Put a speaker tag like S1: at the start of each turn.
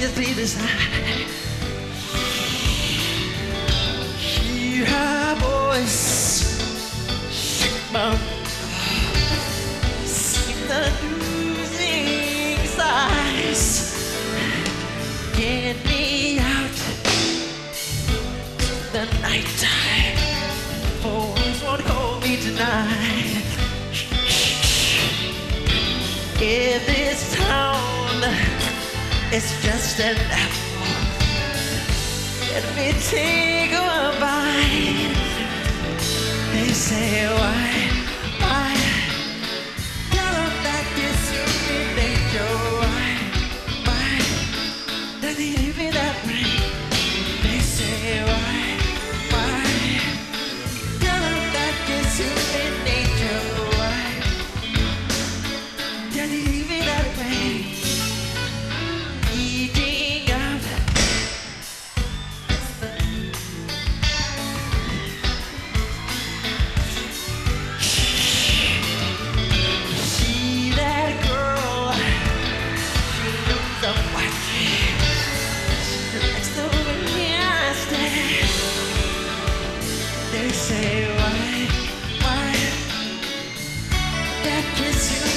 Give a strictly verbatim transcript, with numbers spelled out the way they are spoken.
S1: just leave this side. Hear her voice, shake my see the losing sighs. Get me out the nighttime, for once won't hold me tonight. If this town is just an apple, let me take a bite. They say why, why, tell them that this human nature. Why, why, does he leave me that way? They say why, why, tell them that this human nature. Why, does he leave me that way? Eating up. See that girl, she looks so wacky. She likes the way I stare. They say why, why, that kiss you